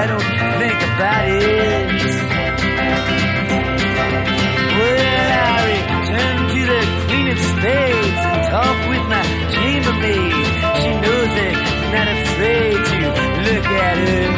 I don't think about it. Well, I return to the Queen of Spades and talk with my chambermaid. She knows it, not afraid to look at her